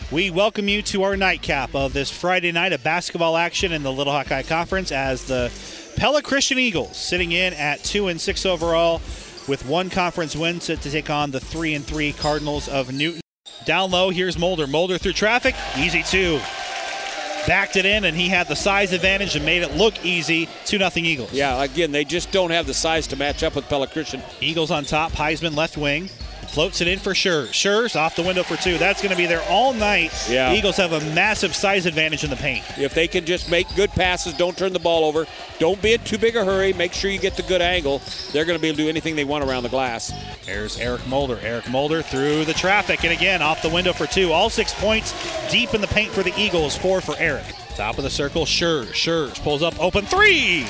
We welcome you to our nightcap of this Friday night of basketball action in the Little Hawkeye Conference as the Pella Christian Eagles sitting in at 2-6 overall with one conference win set to take on the 3-3 Cardinals of Newton. Down low, here's Mulder. Mulder through traffic, easy two. Backed it in, and he had the size advantage and made it look easy. 2-0 Eagles. Yeah, again, they just don't have the size to match up with Pella Christian. Eagles on top, Heisman left wing. Floats it in for Schurz. Schurz off the window for two. That's going to be there all night. Yeah. The Eagles have a massive size advantage in the paint. If they can just make good passes, don't turn the ball over, don't be in too big a hurry, make sure you get the good angle, they're going to be able to do anything they want around the glass. There's Eric Mulder. Eric Mulder through the traffic, and again off the window for two. All 6 points deep in the paint for the Eagles, 4 for Eric. Top of the circle, Schurz. Schurz pulls up, open three.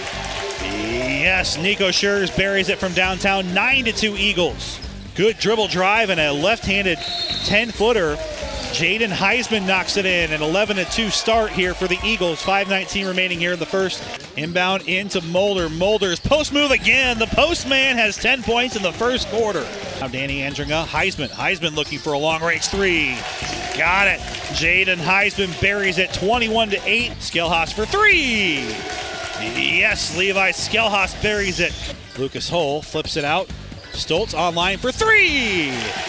Yes, Nico Schurz buries it from downtown, 9-2 Eagles. Good dribble drive and a left-handed 10-footer. Jaden Heisman knocks it in. An 11-2 start here for the Eagles. 5:19 remaining here in the first. Inbound into Mulder. Mulder's post move again. The postman has 10 points in the first quarter. Now Danny Andringa. Heisman. Heisman looking for a long-range three. Got it. Jaden Heisman buries it 21-8. Skelhaus for three. Yes, Levi Skelhaus buries it. Lucas Hull flips it out. Stoltz online for three.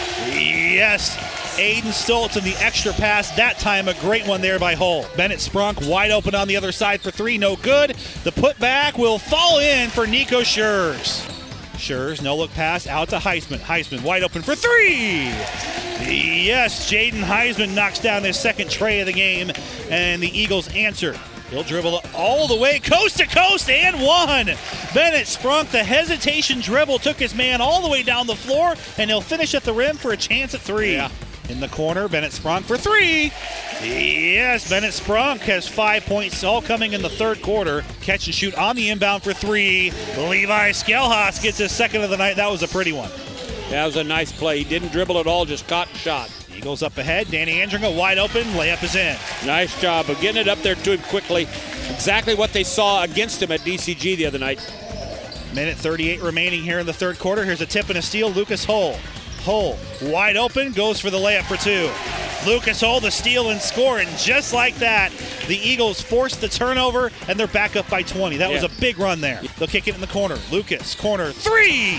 Yes, Aiden Stoltz and the extra pass. That time a great one there by Hull. Bennett Sprunk wide open on the other side for three. No good. The putback will fall in for Nico Schurz. Schurz, no look pass out to Heisman. Heisman wide open for three. Yes, Jaden Heisman knocks down his second tray of the game, and the Eagles answer. He'll dribble all the way coast to coast and one. Bennett Sprunk, the hesitation dribble, took his man all the way down the floor, and he'll finish at the rim for a chance at three. Yeah. In the corner, Bennett Sprunk for three. Yes, Bennett Sprunk has 5 points, all coming in the third quarter. Catch and shoot on the inbound for three. Levi Skelhaus gets his second of the night. That was a pretty one. That was a nice play. He didn't dribble at all, just caught and shot. Eagles up ahead. Danny Andringa wide open. Layup is in. Nice job of getting it up there to him quickly. Exactly what they saw against him at DCG the other night. Minute 38 remaining here in the third quarter. Here's a tip and a steal. Lucas Hull. Hull wide open. Goes for the layup for two. Lucas Hull the steal and score. And just like that, the Eagles forced the turnover, and they're back up by 20. That was a big run there. They'll kick it in the corner. Lucas, corner, three!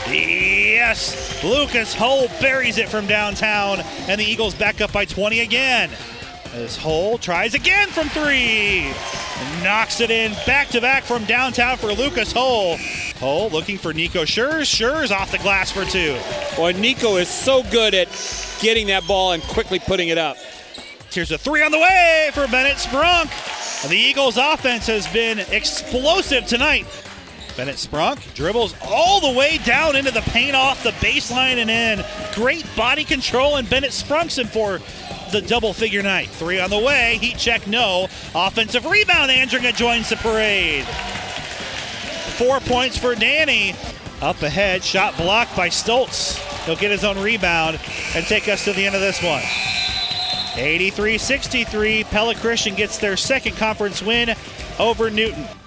Yes! Lucas Hull buries it from downtown, and the Eagles back up by 20 again. As Hull tries again from three. Knocks it in back-to-back from downtown for Lucas Hull. Hull looking for Nico Schurz. Schurz off the glass for two. Boy, Nico is so good at getting that ball and quickly putting it up. Here's a three on the way for Bennett Sprunk. The Eagles' offense has been explosive tonight. Bennett Sprunk dribbles all the way down into the paint off the baseline and in. Great body control, and Bennett Sprunk's in for the double-figure night. Three on the way. Heat check, no. Offensive rebound. Andringa joins the parade. 4 points for Danny. Up ahead, shot blocked by Stoltz. He'll get his own rebound and take us to the end of this one. 83-63, Pella Christian gets their second conference win over Newton.